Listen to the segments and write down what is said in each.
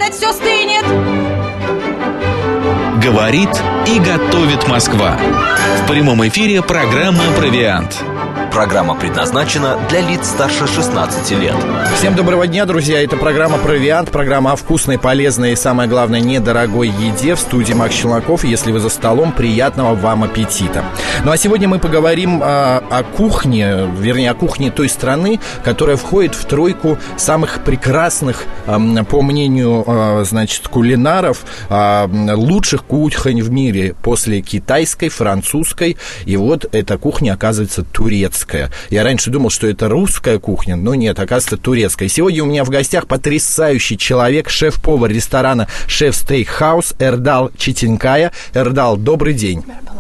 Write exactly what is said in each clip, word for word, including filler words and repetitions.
падать, все стынет. Говорит и готовит Москва. В прямом эфире программа «Провиант». Программа предназначена для лиц старше шестнадцати лет. Всем доброго дня, друзья. Это программа «Провиант». Программа о вкусной, полезной и, самое главное, недорогой еде. В студии Макс Челноков. Если вы за столом, приятного вам аппетита. Ну а сегодня мы поговорим о, о кухне, вернее, о кухне той страны, которая входит в тройку самых прекрасных, по мнению, значит, кулинаров, лучших кухонь в мире после китайской, французской. И вот эта кухня, оказывается, турецкая. Я раньше думал, что это русская кухня, но нет, оказывается, турецкая. Сегодня у меня в гостях потрясающий человек, шеф-повар ресторана «Шеф Стейкхаус» Эрдал Читинкая. Эрдал, добрый день.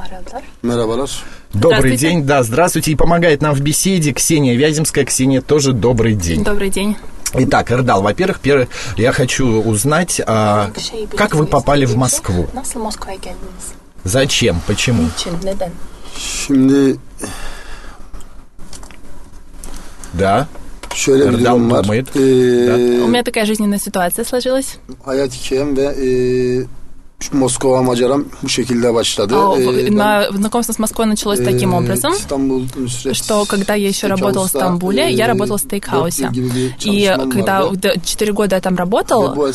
Добрый день, да, здравствуйте. И помогает нам в беседе Ксения Вяземская. Ксения, тоже добрый день. Добрый день. Итак, Эрдал, во-первых, первое, я хочу узнать, а, как вы попали в Москву? Зачем? Почему? Да. Эрдал думает. Да. У меня такая жизненная ситуация сложилась. Москва, Маджарам, bu şekilde başladı. Знакомство с Москвой началось таким образом, что когда я еще работал в Стамбуле, я работал в стейкхаусе. И когда четыре года я там работал, в,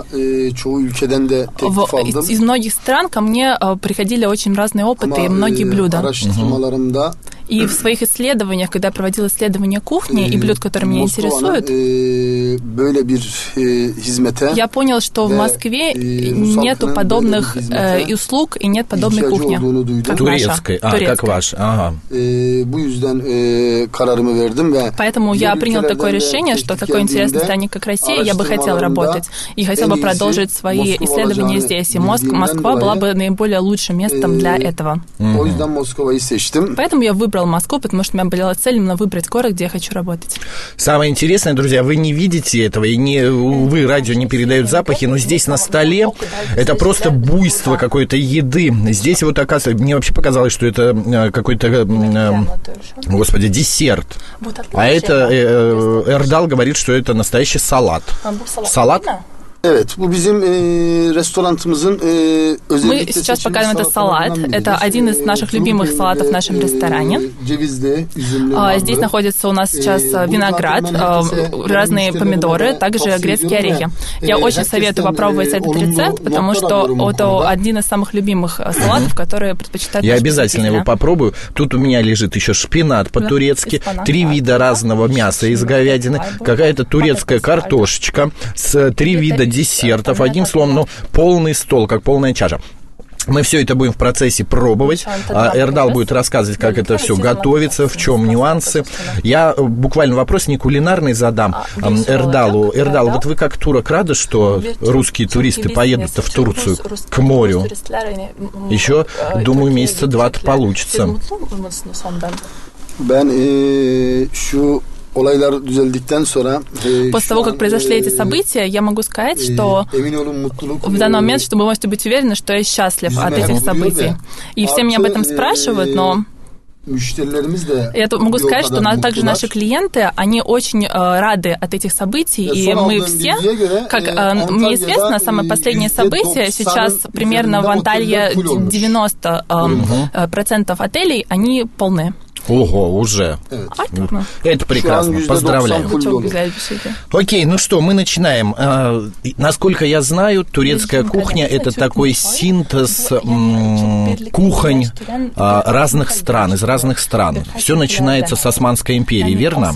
из, из многих стран ко мне приходили очень разные опыты и многие блюда. Угу. И в своих исследованиях, когда я проводил исследования кухни и блюд, которые меня интересуют, я понял, что в Москве нету подобных э, услуг и нет подобной кухни, как турецкой, наша. А, как ваша. Ага. Поэтому я принял такое решение, что в такой интересной стране, как Россия, я бы хотел работать. И хотел бы продолжить свои исследования здесь. И Моск, Москва была бы наиболее лучшим местом для этого. Mm-hmm. Поэтому я выбрал Москву, потому что у меня была цель именно выбрать город, где я хочу работать. Самое интересное, друзья, вы не видите этого, и не, увы, радио не передает запахи, но здесь на столе это просто буйство какой-то еды. Здесь вот, оказывается, мне вообще показалось, что это какой-то, господи, десерт. А это Эрдал говорит, что это настоящий салат. Салат? Evet, bu bizim e, restoranımızın e, Мы сейчас показываем это салат. Это один из наших любимых салатов в нашем ресторане. Здесь находится у нас сейчас виноград, разные помидоры, также грецкие орехи. Я очень советую попробовать этот рецепт, потому что это один из самых любимых салатов, которые предпочитают. Я обязательно его попробую. Тут у меня лежит еще шпинат по-турецки, три вида разного мяса из говядины, какая-то турецкая картошечка, с три вида десертов, одним словом, ну, полный стол, как полная чаша. Мы все это будем в процессе пробовать. Эрдал будет рассказывать, как это все готовится, в чем нюансы. Я буквально вопрос не кулинарный задам Эрдалу. Эрдал, вот вы как турок рады, что русские туристы поедут в Турцию к морю? Еще, думаю, месяца два-то получится. После того, как произошли эти события, я могу сказать, что в данный момент, что вы можете быть уверены, что я счастлив от этих событий. И все меня об этом спрашивают, но я могу сказать, что также наши клиенты, они очень э, рады от этих событий, и мы все, как э, мне известно, самое последнее событие, сейчас примерно в Анталье девяносто процентов отелей, они полны. Ого, уже. Это прекрасно. Поздравляю. Окей, ну что, мы начинаем. Насколько я знаю, турецкая кухня – это такой синтез кухонь разных стран, из разных стран. Все начинается с Османской империи, верно?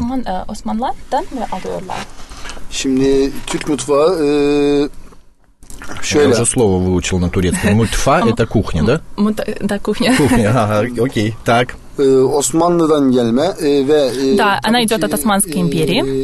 Я уже слово выучил на турецком. Мутфа – это кухня, да? Да, кухня. Кухня, ага, окей, так. Osmanlı'dan gelme ve да, она идет от Османской империи.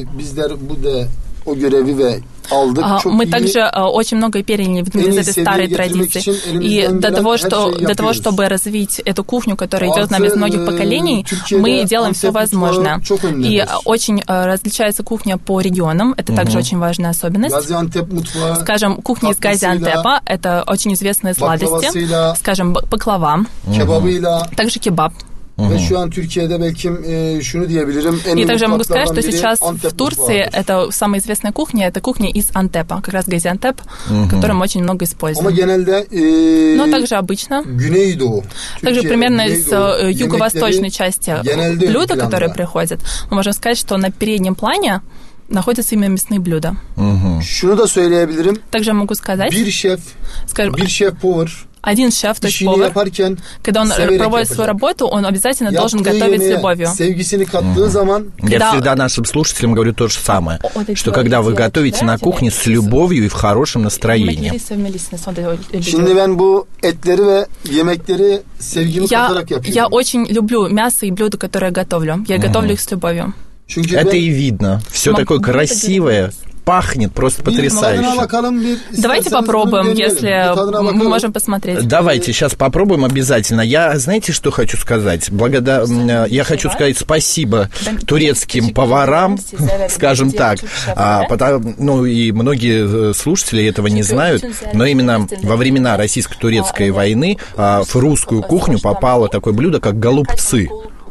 Мы также очень много переняли из этой старой традиции. И для того, что, для того, чтобы развить эту кухню, которая идет с нами из многих поколений, мы делаем все возможное. И очень различается кухня по регионам. Это также очень важная особенность. Скажем, кухня из Газиантепа – это очень известные сладости. Скажем, баклава. Также кебаб. Ve şu an Türkiye'de belki e, şunu diyebilirim. И также я могу сказать, что сейчас в Турции это самая известная кухня, это кухня из Антепа, как раз Газиантеп, которую мы очень много используем. Ama genelde e, Но также обычно, Güneydoğu, также Türkiye, примерно из Güneydoğu юго-восточной части genelde блюда, ön которые planda. приходят, мы можем сказать, что на переднем плане находятся именно мясные блюда. Şunu da söyleyebilirim. Также я могу сказать, Bir şef, скажем, bir şef power один шеф, то есть işini повар, yaparken когда он severek проводит свою yapacak. работу, он обязательно должен Yaptığı готовить с yemeğe любовью. sevgisini kattığı zaman Я Да. всегда нашим слушателям говорю то же самое, Вот эти что вот когда вы эти готовите на эти кухне с любовью и в хорошем настроении. şimdi ben bu etleri ve yemekleri sevgimi Я, katarak я yapıyorum. очень люблю мясо и блюда, которые я готовлю. Я готовлю их с любовью. Çünkü Это ben и видно. Все Мам, такое ну, это красивое, делать. пахнет просто bir tadına потрясающе. bakalım, bir Давайте isterseniz bunu попробуем, deneyelim. если Bir tadına мы bakalım. можем посмотреть. Давайте сейчас попробуем обязательно. Я, знаете, что хочу сказать? Благодар... Я хочу сказать спасибо турецким поварам, скажем так. А, потому... Ну, и многие слушатели этого не знают, но именно во времена российско-турецкой войны а, в русскую кухню попало такое блюдо, как голубцы.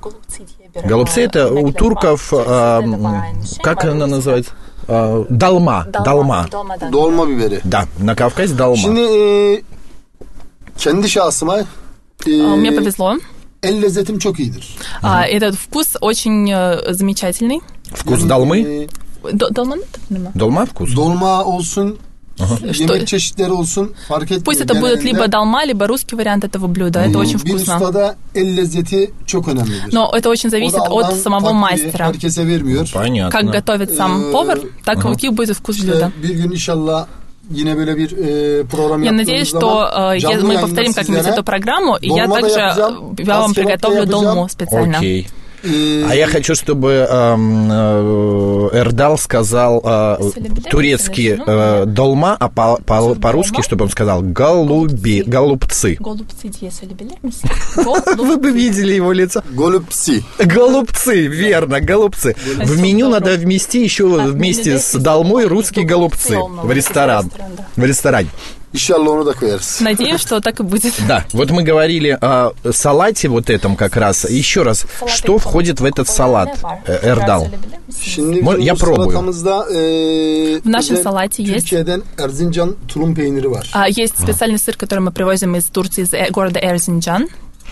Голубцы – это у турков, а, как она называется? А, долма. Долма. Dolma biberi. Да, на Кавказе долма. Şimdi e, kendi şahsıma e, Мне повезло. el lezzetim çok iyidir. А, Этот вкус очень э, замечательный. Вкус долмы? E, Д- Долма? Долма. Долма вкус? dolma olsun, yemek Что- çeşitleri olsun fark etmiyor. Пусть это будет Genelinde либо долма, либо русский вариант этого блюда. Это очень bir вкусно. ustada el lezzeti çok önemlidir. Но это очень O da зависит от Allah'ın самого takdiri, мастера. herkese vermiyor. Понятно. Как готовит сам Э, повар, так какой будет вкус İşte блюда. bir gün inşallah yine böyle bir e, program Я yaptığımız надеюсь, zaman что э, я- canlı мы yayında повторим как-нибудь sizlere эту программу, и я dolma da также yapacağım, я вам tas kebap da приготовлю yapacağım. долму специально. Окей. e, А я хочу, чтобы эм, э, Эрдал сказал э, турецкий э, долма, а по- по- по-русски, чтобы он сказал голуби, голубцы. Голубцы diye söyleyebilir misin? Вы бы видели его лицо. golupsi. Голубцы, верно, голубцы. В меню надо вмести еще вместе с долмой русские голубцы в ресторан. В ресторане. İnşallah onu da koyarız. Надеюсь, что так и будет. Да, вот мы говорили о салате вот этом как раз. Еще раз, что входит в этот салат, э, Эрдал? Şimdi Mo- bizim ya bu пробую. salatamızda e, В нашем özel салате есть Türkiye'den Erzincan tulum peyniri var. А, Есть специальный сыр, который мы привозим из Турции, из э, города Эрзинджан.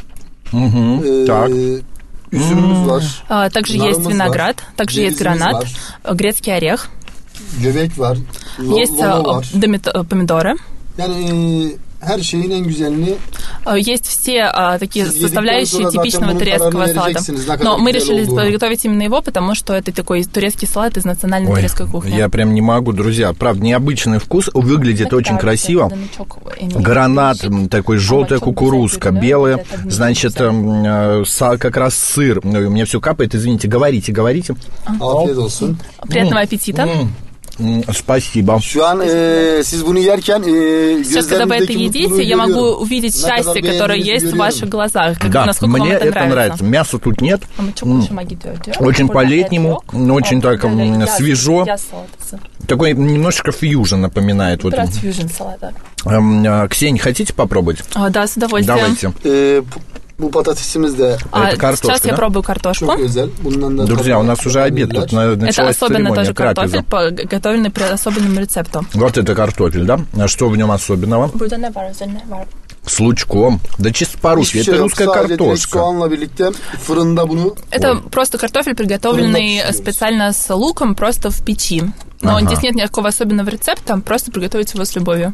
E, Так. Üzümümüz var. А, Также есть Нарымız виноград, var, также есть cevizimiz гранат, var, э, грецкий орех, göbek var, lo- есть lono э, var. домит- э, помидоры. Yani e, her şeyin en güzelini Э, Есть все а, такие Съедите составляющие тоже, да, типичного там турецкого будут салата. версии, на Но мы которых решили делал дома. приготовить именно его, потому что это такой турецкий салат из национальной Ой, турецкой кухни. я прям не могу, друзья. Правда, необычный вкус, выглядит очень красиво. Гранат, м, такой желтая кукурузка, белая, значит, м, э, са- как раз сыр. Ой, у меня все капает, извините, говорите, говорите. afiyet olsun. Приятного аппетита. М, Спасибо. Şu an e, siz bunu yerken e, Сейчас, когда вы это gözlerinizdeki едите, mutluluğu я могу görüyorum. увидеть Ne kadar счастье, которое beğendiğinizi есть в görüyorum. ваших глазах, как, Да, насколько мне вам это это нравится. нравится. Мяса тут нет. Ama çok hoşuma gidiyor diyor. Очень Burada по-летнему, et yok. но очень Ama так, м, böyle yaz- свежо. yaz salatası. Такой немножечко фьюжн напоминает. Вот. Biraz fusion salata. Эм, э, Ксения, хотите попробовать? А, Да, с удовольствием. Давайте. E, bu- bu patatesimiz de А, Это картошка, Сейчас я да? пробую картошку. çok özel. Bundan da Друзья, у нас уже обед, тут на- Это началась особенно церемония, тоже картофель, трапеза. по- готовленный по особенному рецепту. Вот это картофель, да? А что в нем особенного? Burada ne var? Üzerine ne var? С лучком. Да чисто по-русски. Hiçbir Это şey yok. русская Sadece direkt картошка. soğanla birlikte fırında bunu Это просто картофель, приготовленный Френдок. специально с луком, просто в печи. Но Ага. здесь нет никакого особенного рецепта, просто приготовить его с любовью.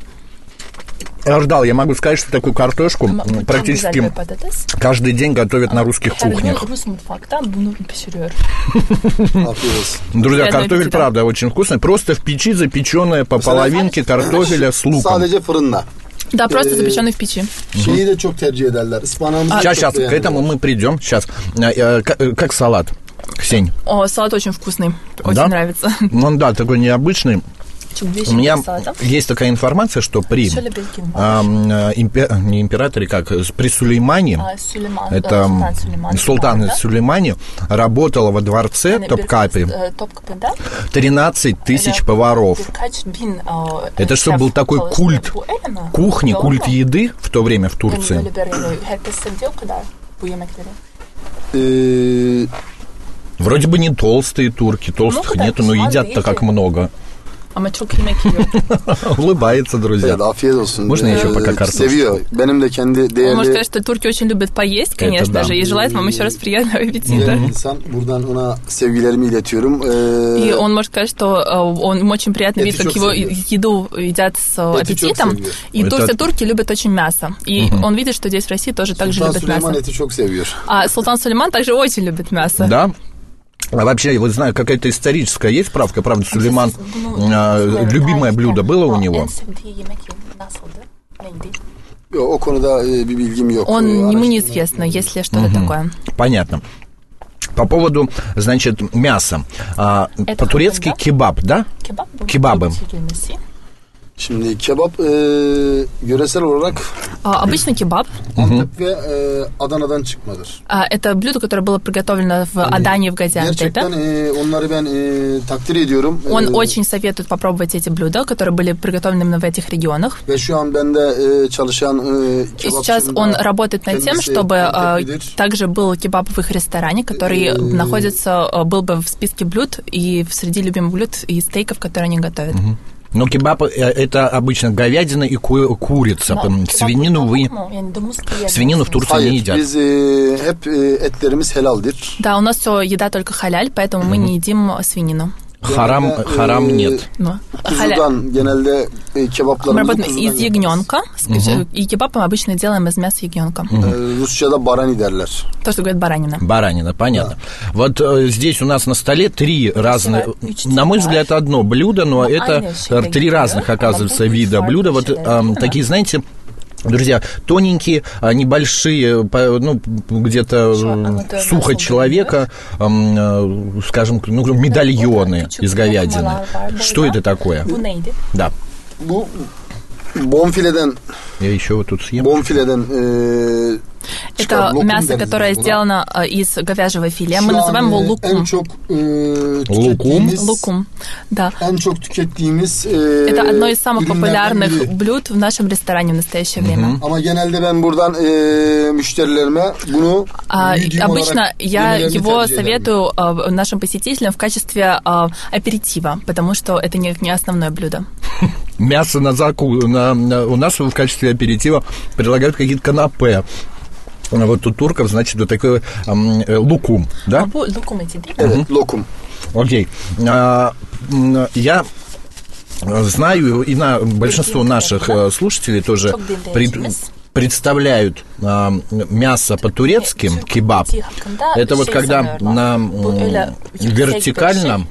Эрдал, я могу сказать, что такую картошку м, Çok güzel bir практически patates. каждый день готовят на русских Her gün кухнях. Rus mutfakta bunu pişiriyor. afiyet olsun. Друзья, Приятного картофель, аппетита. правда, очень вкусный. Просто в печи запеченная по половинке картофеля с луком. Sadece fırında. Да, просто Э, запеченный в печи. Şeyi de çok tercih ederler. Ispanağımızı Сейчас, çok сейчас, к beğenirler. этому мы придем. Сейчас. Э, э, Как, э, как салат, Ксень? О, салат очень вкусный. Очень Да? нравится. Ну, он, да, такой необычный. У меня есть такая информация, что при Şöyle bilgim var. ам, э, импе- не императоре, как э, при Сулеймане, Aa, Süleyman, это Sultan м, Süleyman Султан zamanında, Сулеймани, работало во дворце yani Топкапи bir- e, Topkapı'da тринадцать тысяч öyle поваров. birkaç bin, e, Это что, şef был такой çalıştı. культ Bu öyle mi? кухни, Doğru культ mu? еды в то время в Yani Турции? böyle bir, yani herkes seviyor o kadar bu yemekleri. e, Вроде бы не толстые турки, толстых Ну, нету, да, но пошла, едят-то видите? как много. Ama çok yemek yiyor. Улыбается, друзья. evet, afiyet olsun. Можно Ee, еще пока картошку? Seviyor. Benim de kendi Он может değerli сказать, что турки очень любят поесть, конечно да. же, и желает вам еще раз приятного аппетита. değerli insan. Buradan ona sevgilerimi iletiyorum. Ee, И он может сказать, что э, он, ему очень приятно Это видеть, как чё его всё еду едят с э, Это чё аппетитом. всё И Это- то, все турки любят очень мясо. И он видит, что здесь в России тоже так же Sultan любят Süleyman мясо. eti çok seviyor. А Султан Сулейман также очень любит мясо. Да? А вообще, вот знаю, какая-то историческая есть справка, правда, Сулейман, а, любимое блюдо было у него? Yok, o konuda e, bir bilgim yok. Он, Ee, ему araştırma- неизвестно, есть ли что-то такое. Понятно. По поводу, значит, мяса. А, Это по-турецки хабында? кебаб, да? Кебабы. Şimdi kebap e, yöresel olarak А, Обычно кебаб Antep ve e, Adana'dan çıkmadır. а, это блюдо, которое было приготовлено в Адане, в Газиантепе. Gerçekten e, onları ben e, takdir ediyorum. Он E, очень советует попробовать эти блюда, которые были приготовлены именно в этих регионах. Ve şu an bende e, çalışan e, И сейчас kebapçımda он работает над тем, kendisi чтобы а, Antep'lidir. также был кебаб в их ресторане, который находится, а, был бы в списке блюд и среди любимых блюд и стейков, которые они готовят. Но кебаб э, это обычно говядина и ку- курица. М, Свинину вы... Свинину в Турции не Hayır, едят. biz e, hep e, etlerimiz helaldir. Да, у нас все еда только халяль, поэтому мы не едим свинину. Харам, Genelde, e, харам нет. Но халяль. Kuzudan genelde e, Мы kebaplarımızı работаем kuzudan из yaparız. ягненка, и кебаб мы обычно делаем из мяса ягненка. E, Rusça'da barani derler. То, что говорит баранина. Баранина, понятно. Вот э, здесь у нас на столе три разных, на мой взгляд, одно блюдо, но это э, три разных, оказывается, вида блюда. Вот э, такие, знаете, друзья, тоненькие, а, небольшие, по- ну, где-то э, сухо человека, эм, э, скажем, ну, медальоны из говядины. Что это такое? Да. Bu bonfileden Я еще вот тут съем. bonfileden e, Это çıkar, lokum мясо, deriz которое biz buna. сделано а, из говяжьего филе. Мы Şu an, называем его e, En лукум. çok e, tükettiğimiz, Лукум, да. en çok tükettiğimiz e, Это одно из самых ürünlerden популярных biri. блюд в нашем ресторане в настоящее время. Ama genelde ben buradan e, müşterilerime bunu А, medium обычно olarak я yemelerini его tercih ederim. советую а, нашим посетителям в качестве а, аперитива, потому что это не, не основное блюдо. Мясо на заку... на- на- у нас в качестве аперитива предлагают какие-то канапе. А вот у турков, значит, вот такой эм, э, лукум, да? Evet, lokum. Окей. А, м, я знаю, и на, большинство наших э, слушателей тоже пред- представляют а, мясо по-турецки, кебаб. Это вот когда на м, вертикально,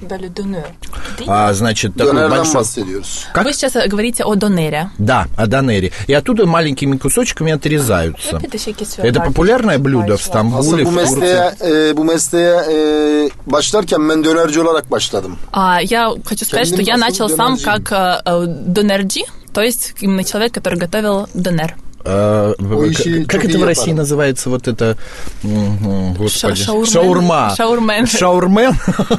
а, значит, такой Dönerden большой... bahsediyoruz. Как? Вы сейчас говорите о донере. Да, о донере. И оттуда маленькими кусочками отрезаются. Это популярное блюдо в Стамбуле, Aslında bu в Турции. mesleğe e, bu mesleğe e, başlarken ben dönerci olarak başladım. А, я хочу сказать, что я Kendimi начал asıl сам dönerciyim. как э, э, донерджи, то есть именно человек, который готовил донер. А, Ой, как еще как чё это в я России пара. называется вот это, м, господи, Ша- шаурмен. шаурма. Шаурмен. Шаурмен.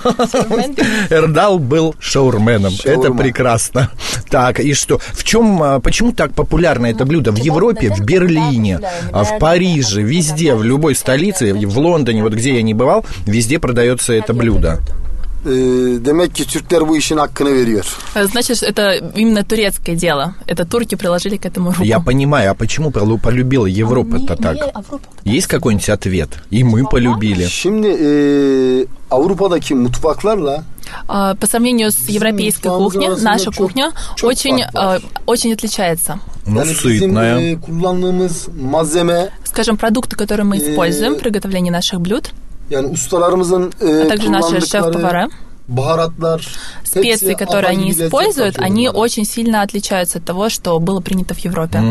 Эрдал был шаурменом. Шаурма. Это прекрасно. Так, и что? В чем, а, почему так популярно это блюдо? В Европе, в Берлине, а, в Париже, везде, в любой столице, в Лондоне, вот где я не бывал, везде продается это блюдо. E, demek ki Türkler bu işin hakkını veriyor. Э, Значит, это именно турецкое дело. Это турки приложили к этому руку. Я понимаю, а почему полу- полюбила Европа-то так? Есть какой-нибудь ответ? И мы полюбили. Şimdi e, Avrupa'daki mutfaklarla А, По сравнению с европейской там кухней, зараз наша чё- кухня чё очень, фарк var? э, очень отличается. Ну, yani bizim сытная. e, kullandığımız malzeme Скажем, продукты, которые мы Э, используем при готовлении наших блюд, yani ustalarımızın e, а также наши шеф-повара, kullandıkları baharatlar, специи, hepsi которые они apayrı bir lezzet используют, katıyor они bunlara. очень сильно отличаются от того, что было принято в Европе.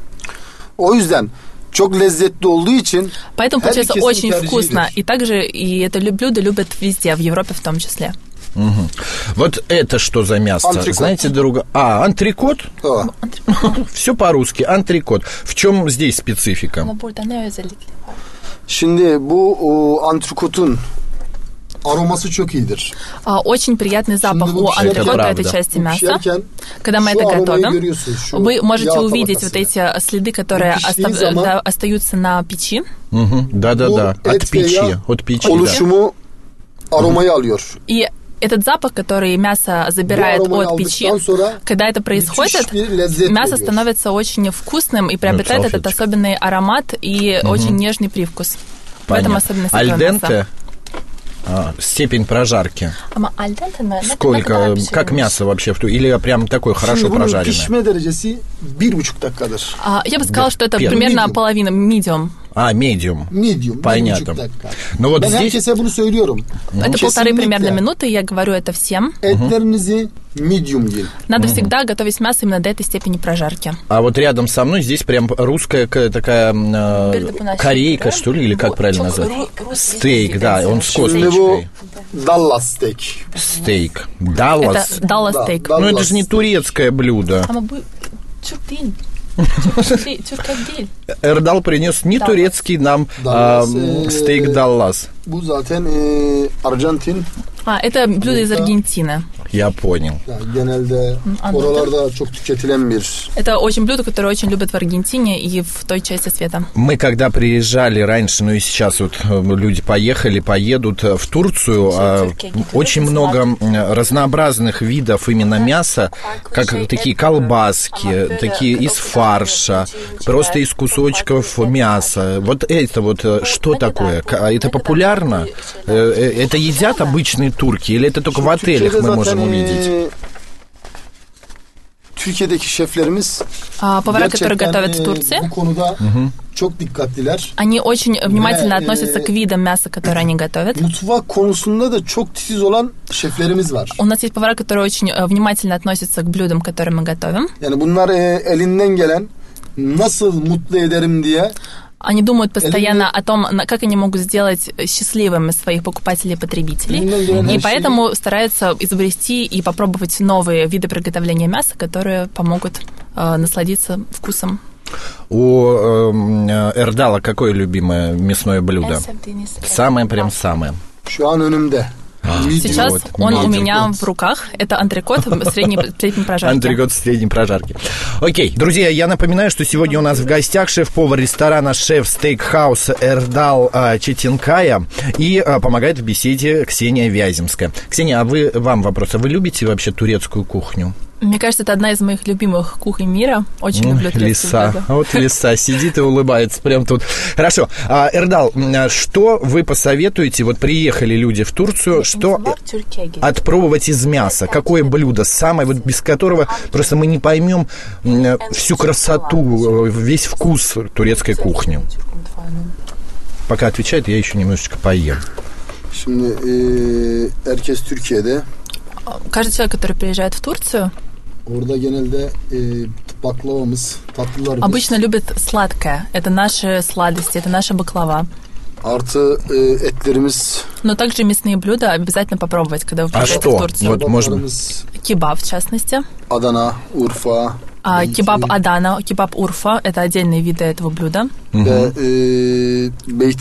O yüzden çok lezzetli olduğu için Поэтому получается herkesin очень tercihidir. вкусно. И также и это лю- блюдо любят везде, в Европе в том числе. Мгм. Вот это что за мясо? Антрикот. Знаете, друга? А, антрикот? Ha. Все по-русски, антрикот. В чем здесь специфика? Şimdi bu o, antrikotun aroması çok iyidir. Очень приятный запах у антрикота этой части мяса. Когда мы это готовим, вы можете увидеть вот эти следы, которые остав... да, остаются на печи. Угу. Да-да-да, от печи, от печи, oluşumu aromayı alıyor. И этот запах, который мясо забирает от печи, когда это происходит, мясо становится очень вкусным и приобретает этот особенный аромат и угу. очень нежный привкус. Понятно. В этом особенность этого мяса. А, степень прожарки. Сколько, как мясо вообще, или прям такое хорошо прожаренное? А, я бы сказала, что это примерно medium. Половина, medium. А, medium. Medium. Понятно. Ну вот здесь... Это полторы примерно минуты, я говорю это всем. Medium. Надо угу. всегда готовить мясо именно до этой степени прожарки. А вот рядом со мной здесь прям русская такая э, корейка, что ли, или как правильно назвать? Стейк, да, он с косточкой. Даллас стейк. Стейк. Даллас? Это Даллас стейк. Ну это же не турецкое блюдо. Эрдал принес не турецкий нам а, стейк Даллас. А, это блюдо из Аргентины. Я понял. Это очень блюдо, которое очень любят в Аргентине и в той части света. Мы когда приезжали раньше, ну и сейчас вот люди поехали, поедут в Турцию, очень много разнообразных видов именно мяса, как такие колбаски, такие из фарша, просто из кусочков мяса. Вот это вот что такое? Это популярно? Это едят обычные турки или это только в отелях мы можем увидеть? А, повара, которые готовят в Турции, они очень внимательно относятся к видам мяса, которые они готовят. У нас есть повара, которые очень внимательно относятся к блюдам, которые мы готовим. Они думают постоянно о том, как они могут сделать счастливыми своих покупателей и потребителей. И поэтому стараются изобрести и попробовать новые виды приготовления мяса, которые помогут э, насладиться вкусом. У э, Эрдала какое любимое мясное блюдо? Самое прям самое. Сейчас вот, он у меня в руках. Это антрикот средней, средней прожарки. Антрикот средней прожарки. Окей, друзья, я напоминаю, что сегодня у нас в гостях шеф-повар ресторана «Шеф Стейкхауса» Эрдал а, Четинкая и а, помогает в беседе Ксения Вяземская. Ксения, а вы, вам вопрос, а вы любите вообще турецкую кухню? Мне кажется, это одна из моих любимых кухонь мира. Очень ну, люблю турецкую лиса. А вот лиса сидит и улыбается прямо тут. Хорошо. А, Эрдал, что вы посоветуете? Вот приехали люди в Турцию, что отпробовать из мяса? Какое блюдо самое, вот без которого просто мы не поймем всю красоту, весь вкус турецкой кухни? Пока отвечает, я еще немножечко поем. Каждый человек, который приезжает в Турцию, обычно любит сладкое. Это наши сладости, это наша баклава. Но также мясные блюда обязательно попробовать, когда вы приезжаете а в Турцию. Вот, можно... Кебаб, в частности. Адана, Урфа. А, кебаб Адана, кебаб Урфа – это отдельные виды этого блюда. И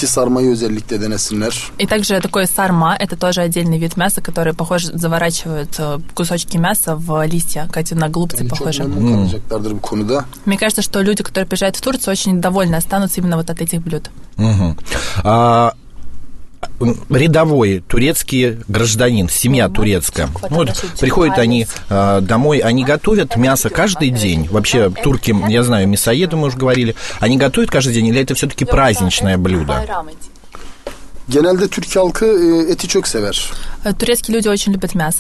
также такое сарма – это тоже отдельный вид мяса, который, похоже, заворачивают кусочки мяса в листья, как на голубцы похожи. Mm. Мне кажется, что люди, которые приезжают в Турцию, очень довольны останутся именно вот от этих блюд. Mm-hmm. А... рядовой турецкий гражданин, семья турецкая. Вот приходят они э, домой, они готовят мясо каждый день. Вообще турки, я знаю, мясоеды, мы уже говорили, они готовят каждый день, или это все-таки праздничное блюдо? Genelde Türk halkı eti çok sever. Турецкие люди очень любят мясо.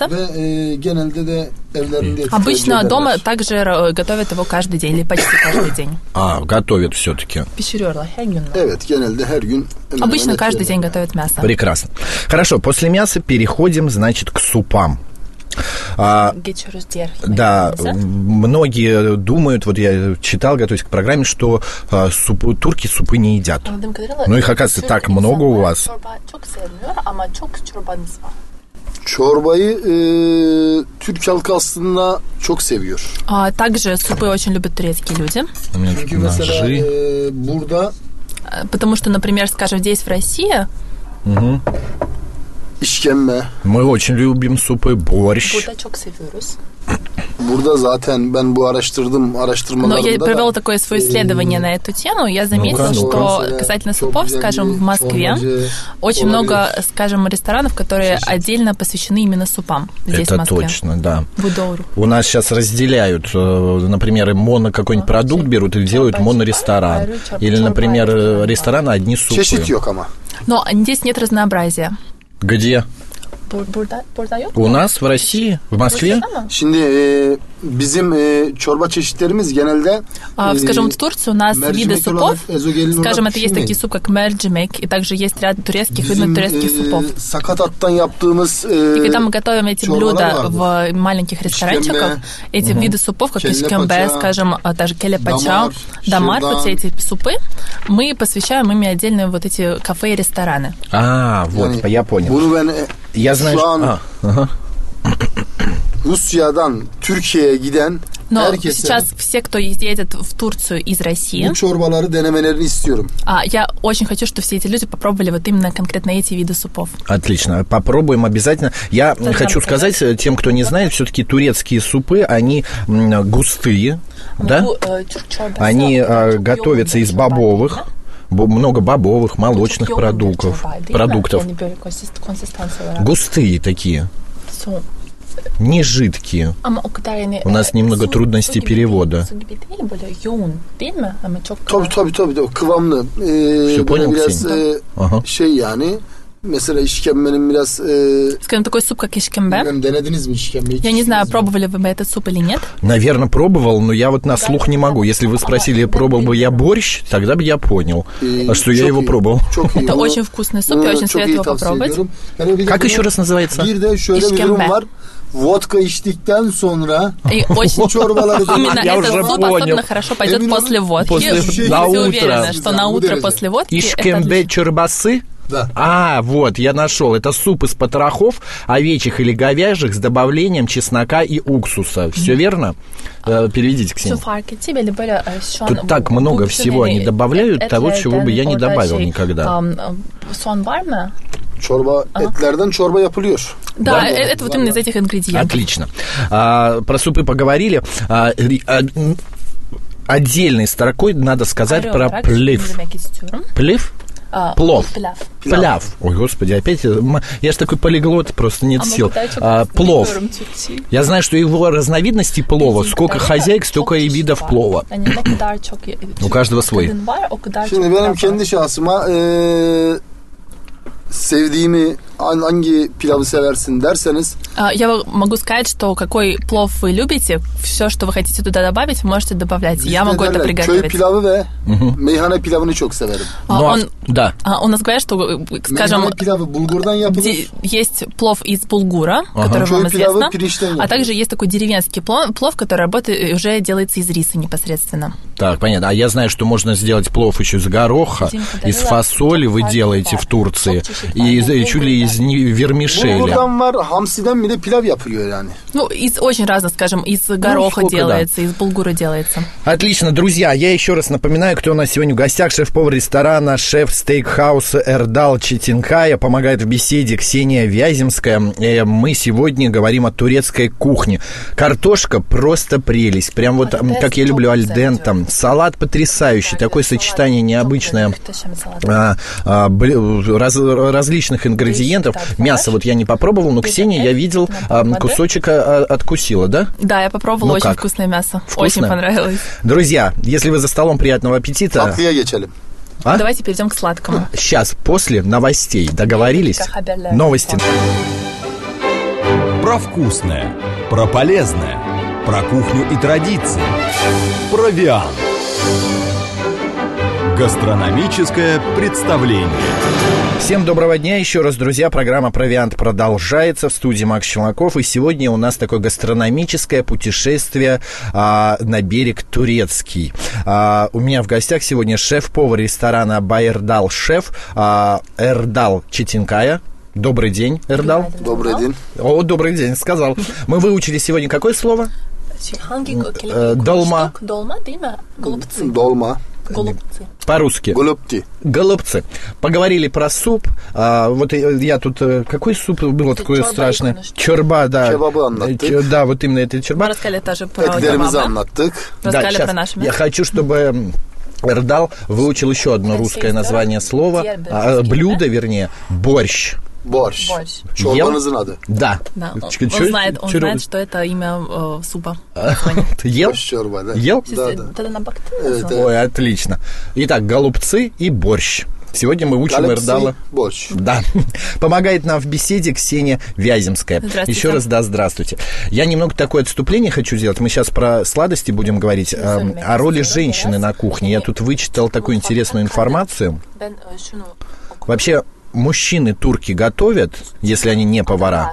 Обычно дома также готовят его каждый день или почти каждый день. А, готовят все-таки. Обычно каждый день готовят мясо. Прекрасно. Хорошо, после мяса переходим, значит, к супам. А, да, многие думают, вот я читал, готовясь к программе, что а, супы, турки супы не едят. Но их, оказывается, так много у вас. Çorbayı e, Türk halkı aslında çok seviyor. А, также супы очень любят турецкие люди. Çünkü mesela e, burada потому что, например, скажем, здесь в России угу. işkembe. Мы очень любим супы, борщ. Burada çok seviyoruz. Burada zaten ben bu araştırdım Но araştırmalarımda я da провела такое свое исследование на эту тему. Я заметила, что касательно супов, скажем, в Москве очень много, скажем, ресторанов, которые отдельно посвящены именно супам здесь, Это в Москве. точно, да. Будоуру. У нас сейчас разделяют, например, моно какой-нибудь продукт берут и делают моноресторан. Или, например, рестораны одни супы. çeşit yok ama. Но здесь нет разнообразия. Где? Burada, burada yok У mu? нас в России, в Москве. Şimdi e, bizim e, çorba çeşitlerimiz genelde А, e, скажем, в Турции у нас виды mercimek супов, olarak ezogelin скажем, olarak это есть pişirmeyin. такие супы, как мерджимек, и также есть ряд турецких Bizim видов турецких супов. e, sakatattan yaptığımız И e, когда мы готовим эти чорбалар блюда vardır. в маленьких ресторанчиках, эти виды супов, как Келле ишкембе, пача, скажем, а также келе пача, дамар, дамар, шердан. вот все эти супы, мы посвящаем ими отдельные вот эти кафе и рестораны. А, вот, Yani я понял. Bunu ben e, Я знаю, şu что... an А, ага. Rusya'dan Türkiye'ye giden Но herkese сейчас все, кто едет в Турцию из России, bu çorbaları denemelerini istiyorum. а, я очень хочу, чтобы все эти люди попробовали вот именно конкретно эти виды супов. Отлично, попробуем обязательно. Я Тогда хочу рассказать. сказать тем, кто не знает, все-таки турецкие супы, они м, густые, да? Они а, готовятся из бобовых, бо- много бобовых, молочных продуктов, продуктов. Густые такие, не жидкие. У нас немного трудностей перевода. Tabii tabii tabii o kıvamlı. Ee, Все, böyle понял, biraz Ксения? e, Ага. şey yani. Mesela işkembenin biraz e, Скажем, такой суп, как ишкембе. bilmem denediniz mi işkembeyi? Я не знаю, пробовали вы бы этот суп или нет. Наверное, пробовал, но я вот на слух не могу. Если вы спросили, пробовал бы я борщ, тогда бы я понял, Ee, что я çok его iyi, пробовал. Çok iyi. Это Bunu- очень вкусный суп, я bunu очень çok советую iyi его tavsiye попробовать. ediyorum. Yani bir de Как bunu- еще раз называется? Bir de şöyle bir İşkembe. durum var. Vodka içtikten sonra И очень çorbaları именно Я этот уже суп понял. особенно хорошо пойдет Именно после водки. после- Все на утро. уверены, что на Да, утро уверены. после водки это Ишкембе отлично. чорбасы? Да. А, вот, я нашел. Это суп из потрохов, овечьих или говяжьих с добавлением чеснока и уксуса. Все верно? Э, Переведите, Все Ксения. fark etti böyle böyle şu an Тут так bu- много bu всего bütün они yani добавляют, et- того, чего бы я не etlerden добавил orada şey, никогда. um, soğan var mı? çorba etlerden çorba yapılıyor. Да, Да, э- это вот да, именно да. из этих ингредиентов. Отлично. А, про супы поговорили. А, ри- а, м, отдельной строкой надо сказать Arı про olarak şunu плев. demek istiyorum. Плев? А, Плов. Pilav. Пляв. Ой, господи, опять... м, Я же такой полиглот, просто нет Ama сил. bu kadar çok А, плов. bilmiyorum Türkçeyi. Я знаю, что его разновидностей плова. Сколько хозяек, столько и видов плова. Yani ne kadar çok У каждого свой. kadın var, o kadar Şimdi çok benim pilav var. kendi şahsıma e, sevdiğimi an- hangi pilavı seversin derseniz А, Я могу сказать, что какой плов вы любите, все, что вы хотите туда добавить, вы можете добавлять. Я bizde могу это derler, köy приготовить. pilavı ve meyhane pilavını çok severim. А, Ну, а- он- да. а, У нас говорят, что, скажем, Meyhane pilavı bulgurdan yapılır. де- есть плов из булгура, который Köy вам pilavı известно, pirinçten а yapılır. также есть такой деревенский плов, плов, который работает, уже делается из риса непосредственно. Так, понятно. А я знаю, что можно сделать плов еще из гороха, Димка, из да, фасоли вы да, делаете да. в Турции, Чуть-чуть, и, из- да, и чуть ли из не- вермишеля. Bulgurdan var, hamsiden bile pilav yapılıyor yani. Ну, из очень разных, скажем, из гороха сколько, делается, из булгура делается. Отлично, друзья, я еще раз напоминаю, кто у нас сегодня в гостях. Шеф-повар ресторана, шеф стейкхауса «Эрдал» Читинкая. Помогает в беседе Ксения Вяземская. Э, Мы сегодня говорим о турецкой кухне. Картошка просто прелесть. Прям вот, м, как я люблю, альдента. Салат потрясающий. Такое сочетание необычное а, а, бли- раз- различных ингредиентов. Мясо вот я не попробовал, но Ксения, я видел, а, кусочек а, откусила, да? Да, я попробовала, Ну очень как? вкусное мясо. Вкусно? Очень понравилось. Друзья, если вы за столом, приятного аппетита. Tatlıya geçelim. А? Давайте перейдем к сладкому. Сейчас, после новостей. Договорились? Новости. Про вкусное, про полезное, про кухню и традиции. Провиант. Гастрономическое представление. Всем доброго дня еще раз, друзья. Программа «Провиант» продолжается в студии Макс Челноков. И сегодня у нас такое гастрономическое путешествие а, на берег турецкий. А, у меня в гостях сегодня шеф-повар ресторана «Байердал Шеф» а, Эрдал Читинкая. Добрый день, Эрдал. Добрый день. О, добрый день, сказал. Мы выучили сегодня какое слово? Hangi Э, долма. Dolma değil mi? Голубцы. Dolma. Голубцы. По-русски. Голубцы. Голубцы. Поговорили про суп. А, вот я тут... Какой суп был такой страшный? Чорба, да. Кебабы anlattık. Да, вот именно это чорба. Мы рассказали тоже про Etlerimizi кебабы. anlattık. Рассказали Да, про наши я хочу, чтобы Эрдал выучил еще одно русское название слова, а, блюдо, вернее, борщ. Борщ. Борщ. Çorbanızın adı. Да. Да, он, Чё- он чё- знает, он чё- знает, что это имя э, супа. Ты ел? Борщ çorba, да. Ел? Да, да. Тогда на бакту. Evet, evet. Ой, отлично. Итак, голубцы и борщ. Сегодня мы учим Голубцы, Эрдала. борщ. Да. Помогает нам в беседе Ксения Вяземская. Здравствуйте. Еще раз, да, здравствуйте. Я немного такое отступление хочу сделать. Мы сейчас про сладости будем говорить. Э, о роли женщины на кухне. Я тут вычитал такую интересную информацию. Вообще, мужчины турки готовят, если они не повара?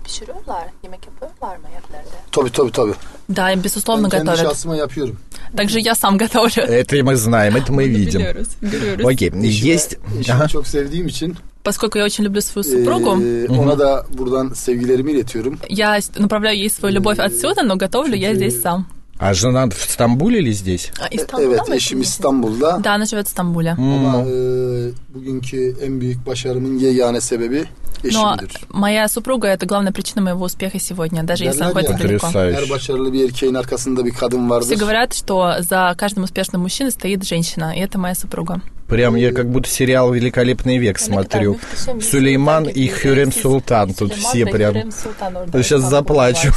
Tabii tabii tabii. Да, безусловно, Ben kendi готовят. şahsıma yapıyorum. Также я сам готовлю. Это мы знаем, это мы видим. Окей, есть... Eşimi Ага. çok sevdiğim için Поскольку я очень люблю свою супругу, eee, ona da buradan sevgilerimi iletiyorum. я направляю ей свою любовь отсюда, но готовлю я здесь сам. А жена в Стамбуле или здесь? А, İstanbul'da Evet, mı eşim yaşıyorsun? İstanbul'da. Да, она живет в Стамбуле. Ama eee, bugünkü en büyük başarımın yegane sebebi Но eşimdir. моя супруга – это главная причина моего успеха сегодня, даже если Derler находится ya, далеко. her Потрясающе. başarılı bir erkeğin arkasında bir kadın vardır. Все говорят, что за каждым успешным мужчиной стоит женщина, и это моя супруга. Прям я как будто сериал «Великолепный век» смотрю. Сулейман и Хюрем Султан. Тут все прям... Сейчас заплачу.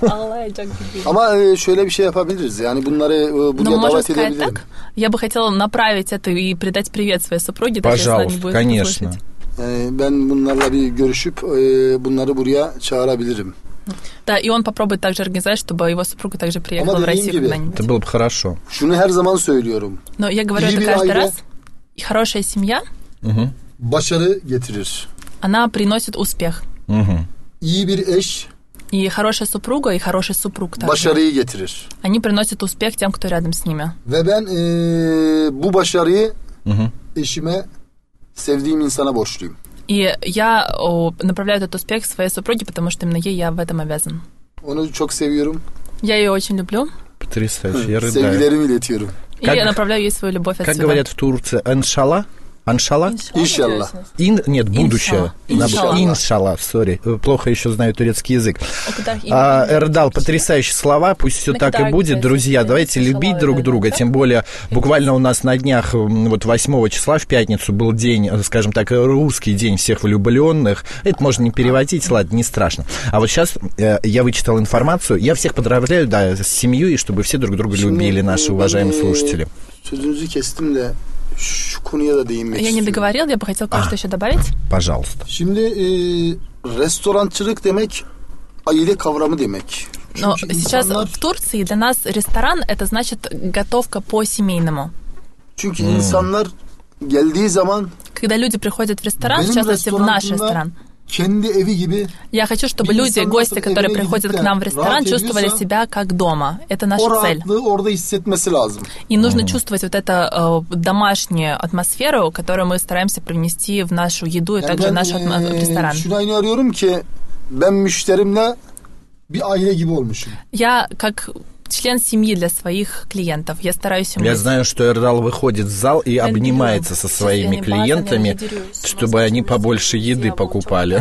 Ama eee, şöyle bir şey yapabiliriz. Yani bunları eee, Но buraya можно davet сказать edebilirim. так. Я бы хотела направить это и передать привет своей супруге, даже если она не Пожалуйста, будет конечно. слушать. Yani ben bunlarla bir görüşüp eee, bunları buraya çağırabilirim. Да, и он попробует также организовать, чтобы его супруга также приехала Ama в Россию dediğim gibi, когда-нибудь. Это было бы хорошо. Şunu her zaman söylüyorum. Но я говорю iyi это bir каждый aile- раз. И хорошая семья, Угу. Başarı getirir. она приносит успех. Угу. İyi bir eş И хорошая супруга, и хороший супруг также. başarıyı getirir. Они приносят успех тем, кто рядом с ними. Ve ben eee, bu başarıyı Угу. eşime, sevdiğim insana borçluyum. И я о, направляю этот успех своей супруге, потому что именно ей я в этом обязан. Onu çok seviyorum. Я ее очень люблю, Потрясающе, я рыдаю. Sevgilerimi iletiyorum. и Как- я направляю ей свою любовь Как отсюда. говорят в Турции, аншалла? Аншалла? İnşallah. Ин, нет, будущее. Иншалла. Надо- Иншалла, сори. Плохо еще знаю турецкий язык. О, А, Эрдал, потрясающие слова, пусть все так и будет. Друзья, давайте любить друг друга, тем более буквально у нас на днях, м, вот восьмого числа в пятницу был день, э, скажем так, русский день всех влюбленных. Это можно не переводить, ладно, не страшно. А вот сейчас э, я вычитал информацию, я всех поздравляю, да, с семьей, и чтобы все друг друга любили, наши уважаемые слушатели. Sözünüzü kestim de şu konuya da değinmek Я не istiyorum. договорил, я бы хотела кое-что еще добавить. Пожалуйста. Şimdi eee restorançılık demek aile kavramı demek. Но Çünkü сейчас insanlar, в Турции для нас ресторан – это значит готовка по-семейному. çünkü insanlar geldiği zaman Когда люди приходят в ресторан, в benim частности, в наш restoranımda ресторан, kendi evi gibi я хочу, чтобы Bir люди, insan гости, nasıl которые evine приходят gidip к de нам в ресторан, rahat чувствовали ediyorsa, себя как дома. Это o наша цель. rahatlığı orada hissetmesi lazım. И нужно чувствовать вот эту э, домашнюю атмосферу, которую мы стараемся привнести в нашу еду и Yani также в ben наш атмо- eee, ресторан. şunu aynı arıyorum ki ben müşterimle bir aile gibi olmuşum. Я как член семьи для своих клиентов. Я стараюсь им Я быть. знаю, что Эрдал выходит в зал и обнимается со своими клиентами, чтобы они побольше еды покупали.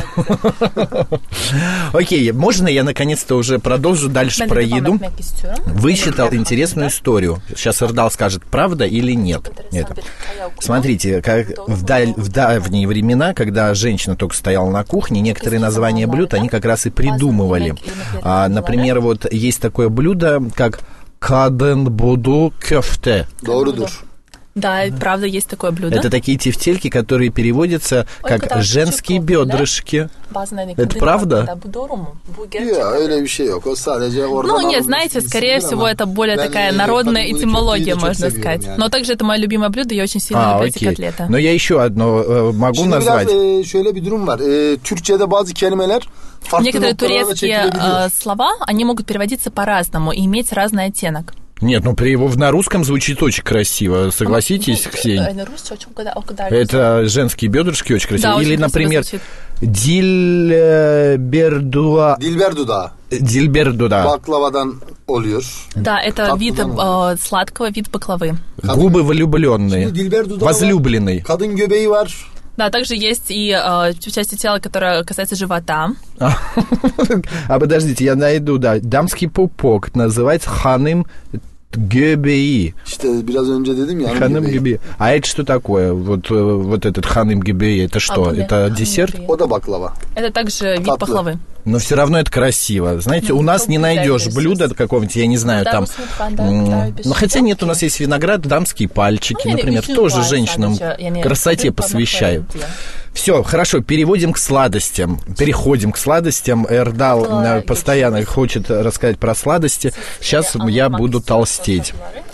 Окей, можно я наконец-то уже продолжу дальше Ben про de devam еду? etmek istiyorum. Вычитал интересную историю. Сейчас Эрдал скажет, правда или нет. Это. Смотрите, как в, даль- в давние времена, когда женщина только стояла на кухне, некоторые названия блюд они как раз и придумывали. А, например, вот есть такое блюдо, как каден буду кёфте. Doğrudur. Да, правда, есть такое блюдо. Это такие тефтельки, которые переводятся как женские бедрышки. Это правда? Ya öyle bir şey yok. O sadece oradan Ну, нет, alınmış знаете, bir скорее isimdir всего, ama это более ben, такая e, народная tabii bunu этимология, köfteyi de çok можно seviyorum сказать. yani. Но также это мое любимое блюдо, я очень сильно А, люблю эти окей. котлеты. Но я еще одно э, могу Şimdi biraz назвать. e, şöyle bir durum var. E, Türkçe'de bazı kelimeler farklı Некоторые noktalara da турецкие çekilebiliyor. э, слова, они могут переводиться по-разному и иметь разный оттенок. Нет, ну при его на русском звучит очень красиво. Согласитесь, Ксения? Это женские бедрышки очень красиво. Да, Или, очень красиво например, звучит. Дильбердуа. Dilberdudağı. Дильбердуда. Baklavadan oluyor. Да, это вид э, сладкого, вид баклавы. Губы влюбленные. Şimdi Dilberdudağı var. Возлюбленный. Kadın göbeği var. Да, также есть и э, части тела, которая касается живота. А подождите, я найду, да. Дамский пупок называется ханым гебеи. İşte biraz önce dedim ya. Ханым гебеи. А это что такое? Вот, вот этот ханым гебеи, это что? А, Это десерт? O da baklava. Это также вид Татлы. пахлавы. Но все равно это красиво. Знаете, у нас не найдешь блюда какого-нибудь, я не знаю, там... Ну, хотя нет, у нас есть виноград, дамские пальчики, например, тоже женщинам красоте посвящают. Все, хорошо, переводим к сладостям. Переходим к сладостям. Эрдал постоянно хочет рассказать про сладости. Сейчас я буду толстеть.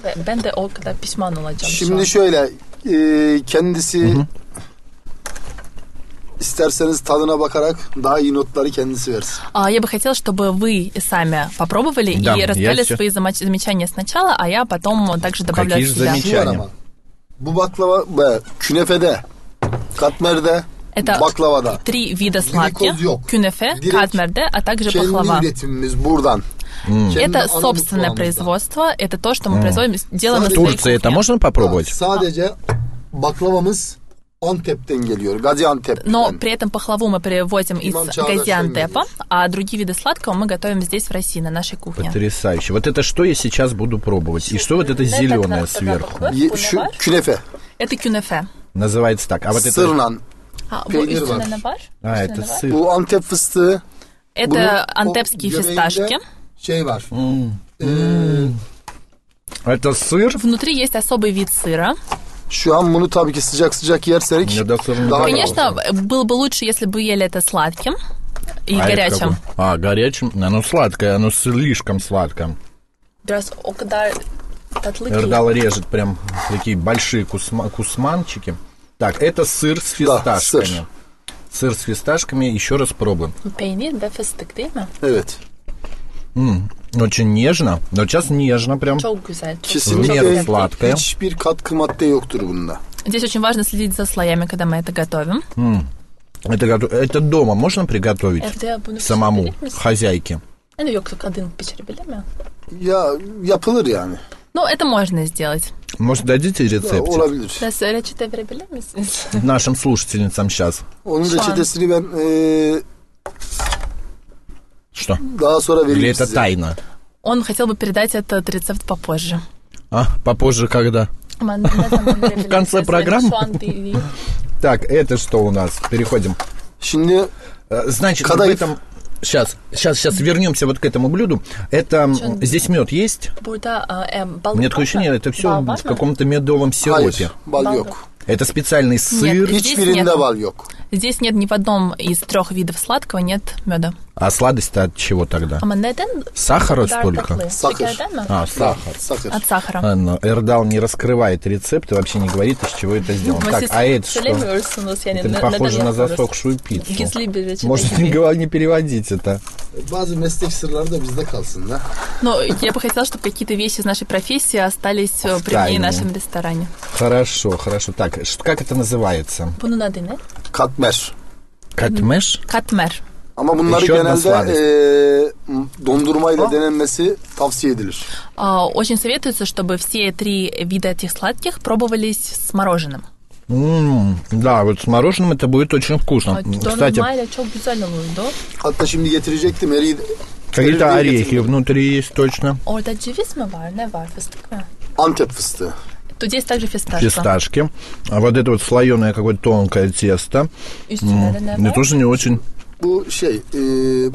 Şimdi şöyle, e, kendisi isterseniz tadına bakarak daha iyi notları kendisi versin. А, я бы хотела, чтобы вы сами попробовали Да, и рассказали я свои замоч- замечания сначала, а я потом также добавлю Какие от же себя. замечания? Şu var ama. Bu baklava ve künefede, katmerde, Это baklavada. три вида сладких. yok. Кюнефе, Direkt катмерде, а также Kendi пахлава. üretimimiz buradan. Kendi Это ana собственное mutfağımızda. производство, это то, что мы производим, делаем на В своей Турции это кухне. можно попробовать? Sadece baklavamız Antep'ten geliyor. Gaziantep'ten. Но при этом пахлаву мы привозим из Имам Чаудаш Газиантепа, а другие виды сладкого мы готовим здесь, в России, на нашей кухне. Потрясающе. Вот это что я сейчас буду пробовать? И что вот это зеленое сверху? Ye- şu künefe. Это кюнефе. Называется так. А вот это... Sırla. А, Peynir вот, var. var? А, это сыр. Bu Antep fıstığı. Это Bunun антепские o göbeğinde фисташки. Şey var. Ee, Это сыр? Внутри есть особый вид сыра. şu an bunu tabii ki sıcak sıcak yersek Я до сыра не daha iyi Конечно, olur. было бы лучше, если бы ели это сладким и А это горячим. какое? А, горячим? Оно сладкое, оно слишком сладкое. Эрдал режет прям такие большие кусма- кусманчики. Так, это сыр с Да, фисташками. сыр. Сыр с фисташками, еще раз пробуем. Peynir ve fıstık değil mi? Evet. М, очень нежно. Вот сейчас нежно прям. Çok güzel. Çok Kesinlikle Meyve sladkaya. hiçbir katkı madde yoktur bunda. Здесь очень важно следить за слоями, когда мы это готовим. Это, гото- это дома можно приготовить Evde bunu самому, pişirebilir misin? хозяйке? Yani yoksa kadın pişirebilir mi? Ya yapılır yani. Ну, это можно сделать. Может, дадите Ya, рецептик olabilir. Siz reçete verebilir misiniz? нашим слушательницам сейчас? Onun Şu an- reçetesini ben e, Что? daha sonra Или vereyim это size. тайна? Он хотел бы передать этот рецепт попозже. А, попозже когда? В конце программы? Так, это что у нас? Переходим. Şimdi Э, Значит, Когда в и- этом... Сейчас, сейчас, сейчас вернемся вот к этому блюду. Это м, здесь мед есть? Burada e, У balık меня такое ощущение, это все в каком-то медовом сиропе. hayır, bal yok. Это специальный сыр, Здесь Hiçbirinde нет. bal yok. Здесь нет ни в одном из трех видов сладкого нет меда. а сладость-то от чего тогда? Ama neden? Сахара bu kadar столько? tatlı? Сахар. Şekerden mi? А, сахар. Sakır. От сахара. А, но Эрдал не раскрывает рецепт и вообще не говорит, из чего это сделано. Ama Так, siz а это что? söylemiyorsunuz yani Это ne- похоже neden на yapıyoruz? засохшую пиццу. Gizli bir reçete Может, не, gibi. говор- не переводить это. Bazı meslek sırları da bizde kalsın da. Но я бы хотела, чтобы какие-то вещи из нашей профессии остались э, при мне тайне. в нашем ресторане. Хорошо, хорошо. Так, ш- как это называется? Bunun adı ne? Katmer. Катмеш? Katmer. Ama bunları Еще одна genelde sладость. e, dondurmayla denenmesi tavsiye edilir. А, Очень советуется, чтобы все три вида этих сладких пробовались с мороженым. М, да, вот с мороженым это будет очень вкусно. Кстати, Dondurmayla çok güzel oluyordu. Hatta şimdi getirecektim eri. какие-то eridiği орехи getirdim. внутри есть точно. Orada ceviz mi var? Ne var? Fıstık mı? Antep fıstığı. Тут есть также фисташка. Фисташки. А вот это вот слоеное какое-то тонкое тесто. Üstünde de ne Мне var? тоже не очень. Bu şey e,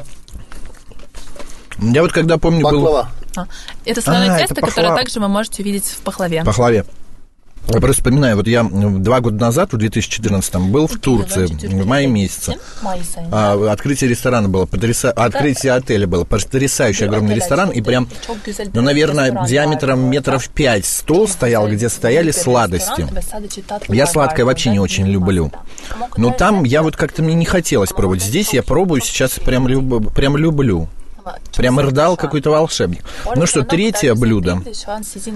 Я вот когда помню был baklava. А, Это слоеное А, это тесто, которое пахла- также вы можете увидеть в пахлаве. в пахлаве. Я просто вспоминаю, вот я два года назад, в две тысячи четырнадцатом, был в Турции в мае месяце. Mayıs ayında. А, открытие ресторана было, потряса... открытие отеля было, потрясающий огромный ресторан, и прям, ну, наверное, диаметром метров пять стол стоял, где стояли сладости. Я сладкое вообще не очень люблю. Но там я вот как-то мне не хотелось пробовать. Здесь я пробую сейчас прям, люб... прям люблю. Прям Эрдал какой-то волшебник. Ну что, третье блюдо.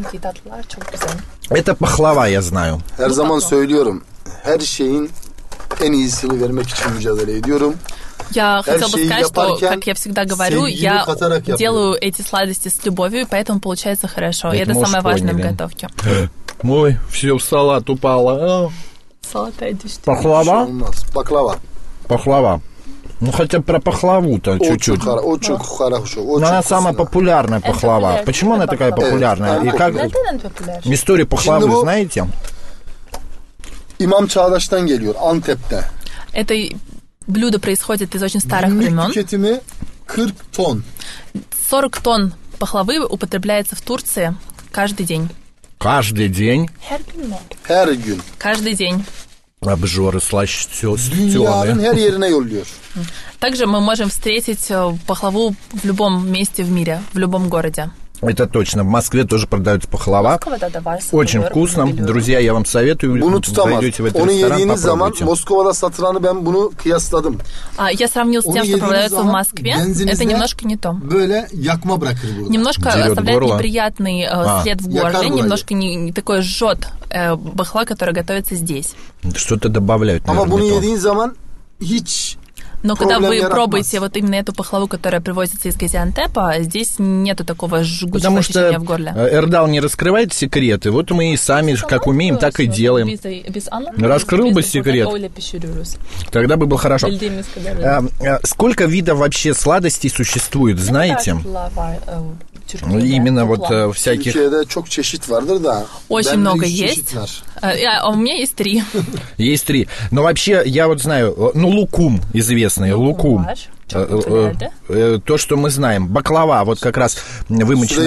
Это пахлава, я знаю. Her zaman söylüyorum. Her şeyin en iyisini vermek için mücadele ediyorum. Я хотела бы сказать, что, как я всегда говорю, я делаю эти сладости с любовью, и поэтому получается хорошо. И это самое важное в готовке. Ой, все в салат упало. Салат идешь. Пахлава? Baklava. Пахлава. Ну, хотя про пахлаву-то чуть-чуть. Очень хорошо. Но она самая популярная пахлава. Почему она такая популярная? И как... Историю пахлавы знаете? İmam Çağdaş'tan geliyor, Antep'te. Это блюдо происходит из очень старых времен. Tüketimi kırk ton. сорок тонн пахлавы употребляется в Турции каждый день. Каждый день? Her gün. Каждый день. Обжоры слащёные. Dünyanın her yerine yolluyor. Также мы можем встретить пахлаву в любом месте в мире, в любом городе. Это точно. В Москве тоже продаются пахлава. Очень вкусно. Друзья, я вам советую. Bunu tutamaz. Onu yediğiniz zaman Moskova'da satılanı ben bunu kıyasladım. Я сравнил с тем, что продается в Москве. Это немножко не то. Böyle yakma bırakır burada. Немножко оставляет неприятный след в горле, немножко не такой жжет бахла, которая готовится здесь. Что-то добавляют, наверное. Ama bunu yediğin zaman hiç Но когда вы пробуете вот именно эту пахлаву, которая привозится из Газиантепа, здесь нету такого жгучего ощущения в горле. Потому что Эрдал не раскрывает секреты. Вот мы и сами, как умеем, так и делаем. Раскрыл бы секрет, тогда бы было хорошо. Сколько видов вообще сладостей существует, знаете? Именно вот всяких... Очень много есть. А у меня есть три. Есть три. Но вообще, я вот знаю, ну, лукум известный, лукум. То, что мы знаем. Баклава, вот как раз вымоченная.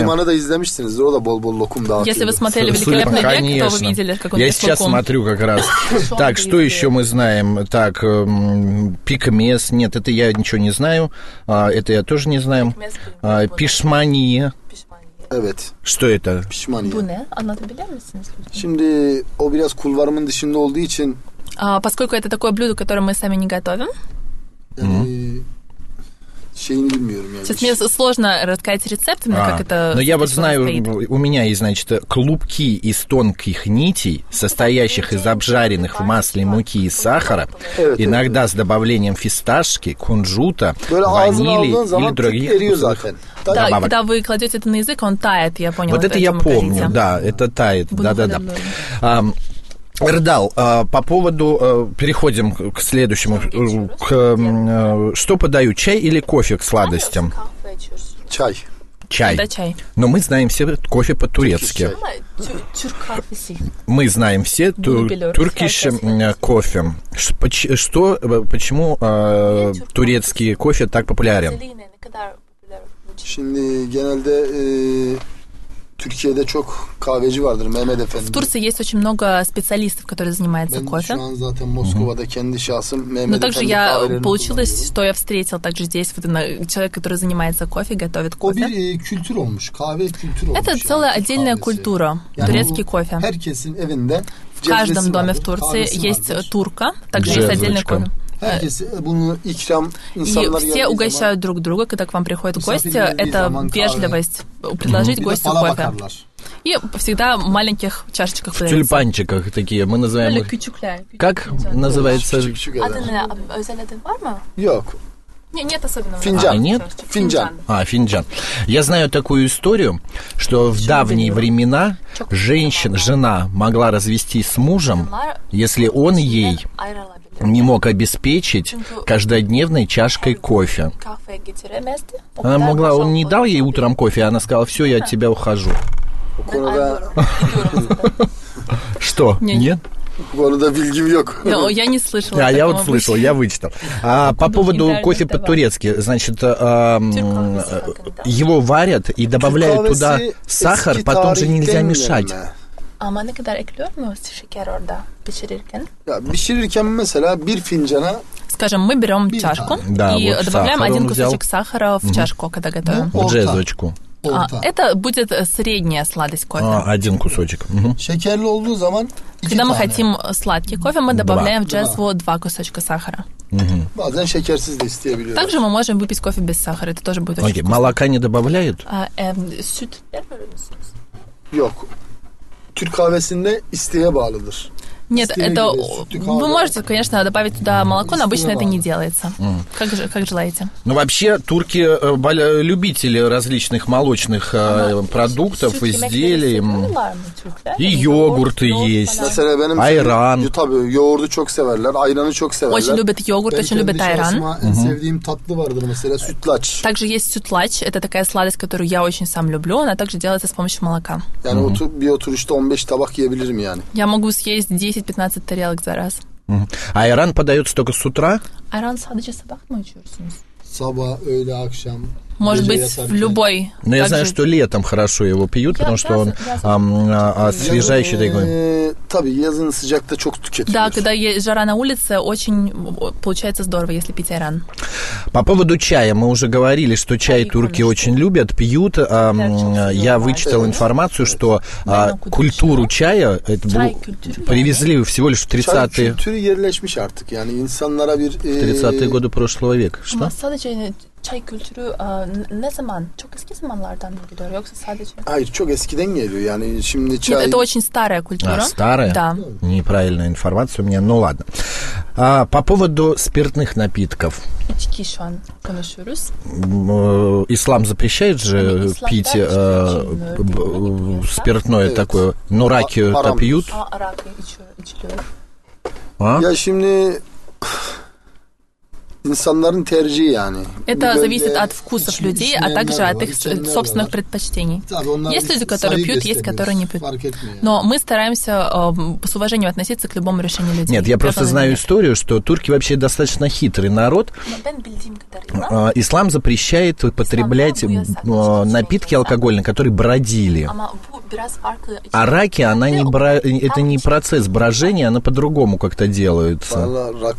Если вы смотрели «Великолепный век», то вы видели, как он Я есть сейчас лукум. смотрю как раз. Так, что еще мы знаем? Так, пикмес. Нет, это я ничего не знаю. Это я тоже не знаю. Пишмания. Evet. Что это? Pişmaniye. Bu ne? Anlatabilir misiniz? Şimdi o biraz kulvarımın dışında olduğu için А, поскольку это такое блюдо, которое мы сами не готовим, yani, şeyini bilmiyorum yani. сейчас мне сложно рассказать рецепт, именно А, как это... но я вот знаю, состоит. у меня есть, значит, клубки из тонких нитей, состоящих из обжаренных в масле муки и сахара, иногда с добавлением фисташки, кунжута, ванили или других вкусовых Да, добавок. когда вы кладете это на язык, он тает, я поняла. Вот это я помню, да, это тает, да-да-да. Эрдал, по поводу, переходим к следующему, к, что подают, чай или кофе к сладостям? Чай. Чай. Да, чай. Но мы знаем все кофе по-турецки. Мы знаем все туркиш кофе. Что, почему э, турецкий кофе так популярен? Şimdi genelde e, Türkiye'de çok kahveci vardır Mehmet Efendi. В Турции есть очень много специалистов, которые занимаются Ben кофе. şu an zaten Moskova'da kendi şahsım Mehmet Но также Efendi я kahvelerini получилось, kullanıyorum. что я встретил также здесь вот на- человек, который занимается кофе, готовит O кофе. bir e, kültür olmuş. Kahve kültürü olmuş. Это yani, целая Türk отдельная kahvesi. культура. Yani Турецкий bu кофе. Herkesin evinde В каждом cezvesi доме vardır, в Турции kahvesi есть vardır. турка, также есть отдельный Джезвочка. кофе. Herkes bunu ikram И insanlar все geldiği угощают друг друга, когда к вам приходят гости. Misafirler geldiği Это zaman kahve. вежливость предложить zaman bir de гостю fala кофе. bakarlar. И всегда в маленьких чашечках В подается. тюльпанчиках такие, мы называем Böyle их. küçükler. Как называется? Küçük küçük eder. Adı ne? Özel adı var mı? Yok. Не, нет особенного. Финджан. А, нет? Финджан. А, финджан. Я знаю такую историю, что в давние времена женщина, жена могла развестись с мужем, если он ей не мог обеспечить каждодневной чашкой кофе. Она могла, он не дал ей утром кофе, а она сказала: все, я от тебя ухожу. Bu konuda, Что? Не, Нет? bu konuda bilgim yok. Но я не слышала. А, я вот такого слышал, обычно. я вычитал. А, по поводу интернет кофе давай. по-турецки, значит, а, м, его варят и добавляют туда сахар, потом же нельзя мешать. Ama ne kadar ekliyor mu şeker orada pişirirken? Ya pişirirken mesela bir fincana Скажем, мы берем чашку Да, и вот добавляем сахар один он взял. кусочек сахара в чашку, когда готовим. Orta. Джезвочку. А, orta. это будет средняя сладость кофе. А, один кусочек. Мгм. Şekerli olduğu zaman iki Когда мы tane. хотим сладкий кофе, мы добавляем в джезву два кусочка сахара. Bazen şekersiz de isteyebiliyorlar. Также мы можем выпить кофе без сахара. Это тоже будет очень Окей, вкусно. молока не добавляют? А, эм, süt vermiyor musunuz? Yok. Türk kahvesinde isteğe bağlıdır. Нет, это вы можете, конечно, добавить туда молоко, но обычно это не делается. Mm. Как, как желаете. Ну, вообще, турки любители различных молочных а, продуктов, изделий. И йогурты есть, айран. Очень любят йогурт, очень любят айран. Mm-hmm. Также есть сютлач, это такая сладость, которую я очень сам люблю, она также делается с помощью молока. Mm-hmm. Я могу съесть десять-пятнадцать тарелок за раз. Mm-hmm. А айран подается только с утра? Айран sadece sabah mı içiyorsunuz? Sabah, öğle, akşam. Может быть, в любой. Но я знаю, что летом хорошо его пьют, потому что он а, освежающий такой. Да, когда жара на улице, очень получается здорово, если пить айран. По поводу чая, мы уже говорили, что чай турки очень любят, пьют. А, я вычитал информацию, что а, культуру чая это был, привезли всего лишь в тридцатые годы прошлого века. Что? Çay kültürü ne zaman? Çok eski zamanlardan mı gidiyor yoksa sadece? Hayır, çok eskiden geliyor yani şimdi çay. Нет, это очень старая культура. А, старая? Да. Неправильная информация у меня, ну ладно. А, по поводу спиртных напитков. İçki şu an konuşuyoruz. Ислам запрещает же пить э, спиртное такое, но раки-то пьют? А, раки içiliyor. А? Ya şimdi İnsanların tercihi yani. Это зависит от вкусов людей, а также от их собственных предпочтений. Есть люди, которые пьют, есть, которые не пьют. Но мы стараемся с уважением относиться к любому решению людей. Нет, я просто знаю историю, что турки вообще достаточно хитрый народ. Ислам запрещает употреблять напитки алкогольные, которые бродили. А раки, она не бра... это не процесс брожения, она по-другому как-то делается.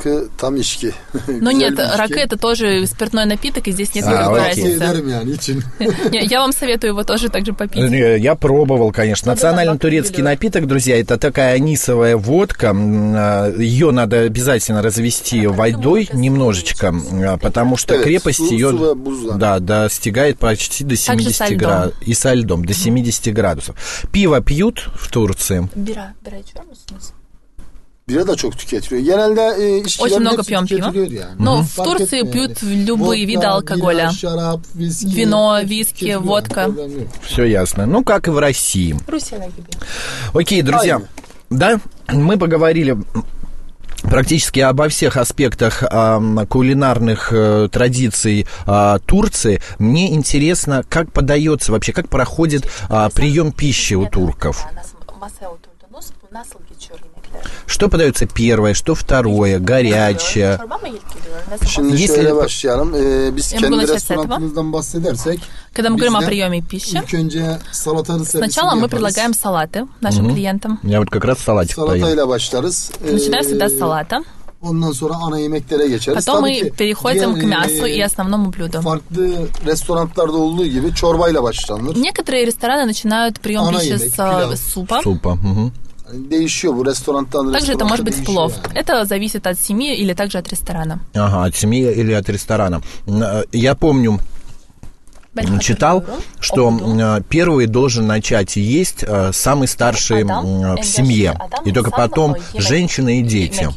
Но нет, раке это тоже спиртной напиток, и здесь нет никакой разницы. Я вам советую его тоже так же попить. Я пробовал, конечно. Национальный турецкий напиток, друзья, это такая анисовая водка. Ее надо обязательно развести водой немножечко, потому что крепость ее да, достигает почти до семидесяти градусов. И со льдом, до семидесяти градусов. Пиво пьют в Турции? Бира, бира içiyor musunuz? Бира да çok tüketiliyor. Genelde e, Очень много пьем пива. Yani. Но в Турции пьют любые виды алкоголя. Вино, виски, водка. Все ясно. Ну, как и в России. Окей, друзья. Да, мы поговорили практически обо всех аспектах а, кулинарных а, традиций а, Турции. Мне интересно, как подается вообще, как проходит а, прием пищи у турков. Что подается первое, что второе, горячее? Если başlayalım. Ee, biz kendi restoranımızdan bahsedersek, когда мы говорим о приеме пищи, сначала мы предлагаем салаты нашим угу. клиентам. Я вот как раз салатик поем. Начинаем всегда с салата. Ondan sonra ana yemeklere geçeriz. Потом мы переходим к мясу и основному блюду. Farklı restoranlarda olduğu gibi çorbayla başlanır. Некоторые рестораны начинают прием пищи с супа. Супа. Угу. Değişiyor bu restorantan. Также это может быть плов. Это зависит от семьи или также от ресторана. Ага, от семьи или от ресторана. Я помню, читал, что первый должен начать есть самый старший в семье, и только потом женщины и дети.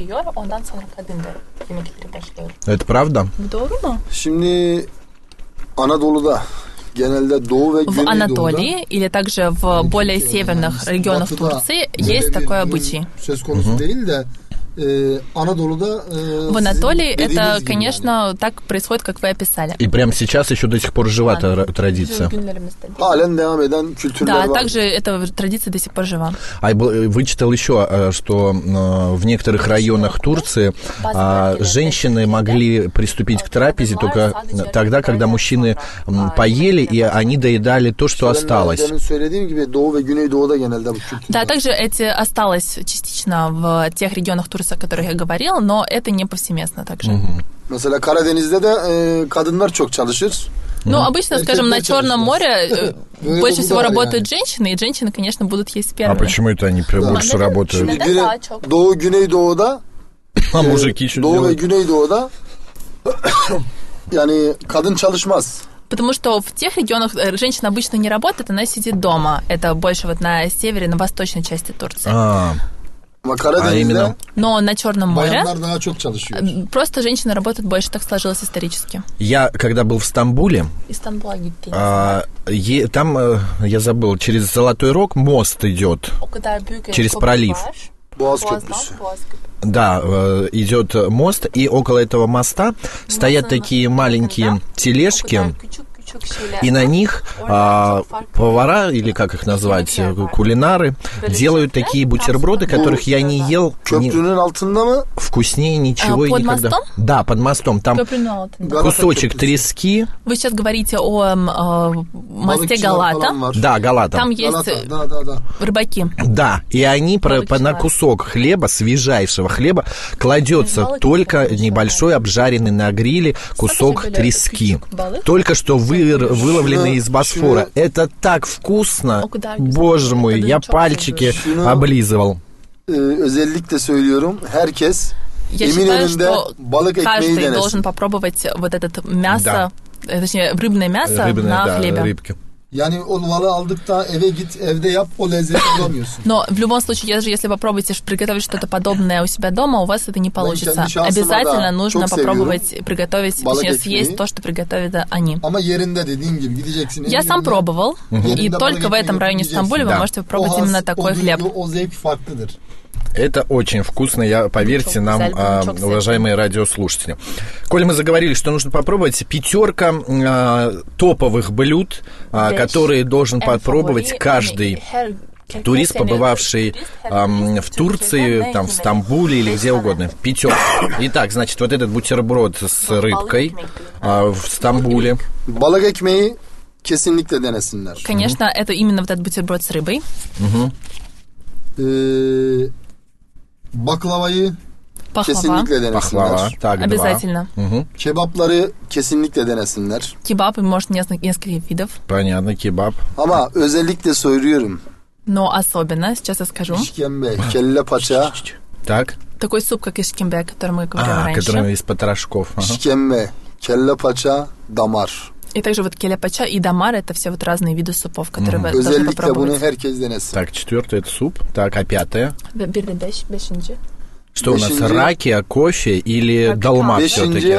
Это правда? Şimdi Anadolu'da в Анатолии или также в более северных регионах Турции есть такой обычай. В Анатолии это, конечно, так происходит, как вы описали. И прямо сейчас еще до сих пор жива эта традиция. Да, также эта традиция до сих пор жива. А вычитал еще, что в некоторых районах Турции женщины могли приступить к трапезе только тогда, когда мужчины поели, и они доедали то, что осталось. Да, также эти осталось частично в тех регионах Турции, о которых я говорил, но это не повсеместно также. Mesela Karadeniz'de de kadınlar çok çalışır. Ну, обычно, скажем, на Черном море больше всего работают женщины, и женщины, конечно, будут есть первыми. А почему это они больше работают? Doğu, Güneydoğu'da а мужики что Doğu делают? ve Güneydoğu'da yani kadın çalışmaz. Потому что в тех регионах женщина обычно не работает, она сидит дома. Это больше вот на севере, на восточной части Турции. А. А именно? Но на Черном море просто женщины работают больше, так сложилось исторически. Я, когда был в Стамбуле, а, е, там, я забыл, через Золотой Рог мост идет, через пролив. Да, идет мост, и около этого моста стоят такие маленькие тележки, и на них а, повара, или как их назвать, кулинары, делают такие бутерброды, которых я не ел. Не... Вкуснее ничего под и никогда. Мостом? Да, под мостом. Там кусочек трески. Вы сейчас говорите о, о мосте Галата. Да, Галата. Там есть Галата, да, да, да. рыбаки. Да, и они про, по, на кусок хлеба, свежайшего хлеба, кладется только небольшой обжаренный на гриле кусок трески. Только что вы выловленные из Босфора. Это так вкусно. Боже мой, я пальчики облизывал. Özellikle söylüyorum. Herkes Я считаю, что каждый должен попробовать вот это мясо, точнее, рыбное мясо на хлебе. Yani o balı aldıktan eve git, evde yap, o lezzeti bulamıyorsun. Но в любом случае, даже если попробуете приготовить что-то подобное у себя дома, у вас это не получится. Обязательно нужно попробовать приготовить, точнее, съесть то, что приготовят они. Я сам пробовал, и только в этом районе Стамбуля вы можете попробовать именно такой хлеб. Это очень вкусно, я, поверьте нам, а, уважаемые радиослушатели. Коль мы заговорили, что нужно попробовать, пятерка а, топовых блюд, а, которые должен попробовать каждый турист, побывавший а, в Турции, там, в Стамбуле или где угодно. Пятерка. Итак, значит, вот этот бутерброд с рыбкой а, в Стамбуле. Balık ekmeği kesinlikle denesinler. Конечно, mm-hmm. это именно вот этот бутерброд с рыбой. Mm-hmm. Э- Baklavayı Pahlava. Kesinlikle denesinler. Pahlava, так, обязательно. Угу. Kebapları kesinlikle denesinler. Кебаб, может, несколько видов. Понятно, кебаб. Ama özellikle söylüyorum. Но особенно, сейчас я скажу. İşkembe, kelle paça. Так. Такой суп, как ишкембе, о котором мы говорили а, раньше. Который из потрошков. Ага. İşkembe, kelle paça, damar. И также вот келе-пача и дамар — это все вот разные виды супов, которые mm-hmm. вы должны попробовать. Так, четвертое — это суп. Так, а пятое? Что Бешинджи. У нас, ракия, кофе или долма все-таки?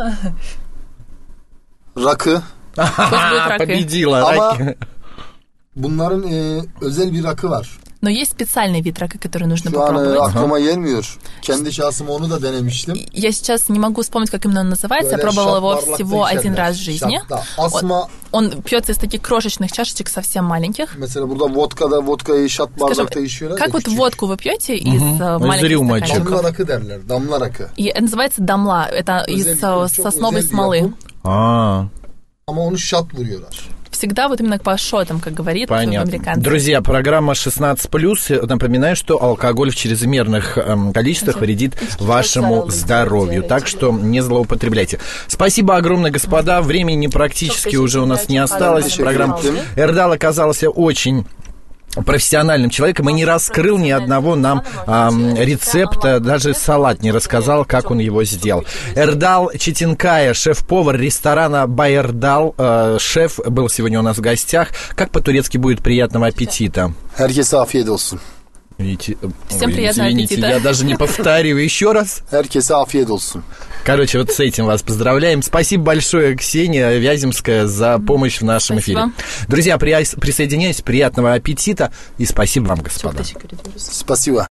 Rakı. Победила ракия. Bunların e, özel bir rakı var. Но есть специальный вид рака, который нужно Şu попробовать. An, aklıma gelmiyor. Kendi şahsıma onu da denemiştim. Я сейчас не могу вспомнить, как именно он называется. Я пробовала его всего один раз в жизни. Asma, он, он пьется из таких крошечных чашечек, совсем маленьких. Mesela burada vodka'da vodka'yı şat bardakta içiyorlar. Как вот водку вы пьете из маленьких стаканчиков? Damla rakı derler. Damla rakı. И это называется дамла. Это из сосновой смолы. А. Ama onu şat vuruyorlar. Всегда вот именно по шотам, как говорит американцы. Друзья, программа шестнадцать плюс. Напоминаю, что алкоголь в чрезмерных эм, количествах вредит вашему здоровью. Так что не злоупотребляйте. Спасибо огромное, господа. Времени практически уже у нас не осталось. Программа Эрдал оказался очень профессиональным человеком и не раскрыл ни одного нам а, рецепта, даже салат не рассказал, как он его сделал. Эрдал Читинкая, шеф-повар ресторана Байердал, э, шеф, был сегодня у нас в гостях. Как по-турецки будет «приятного аппетита»? Herkese afiyet olsun. Видите, Всем ой, приятного извините, аппетита. Я даже не повторю еще раз. Herkese afiyet olsun. Короче, вот с этим вас поздравляем. Спасибо большое, Ксения Вяземская, за помощь в нашем спасибо. эфире. Друзья, присоединяйтесь. Приятного аппетита. И спасибо вам, господа. Спасибо.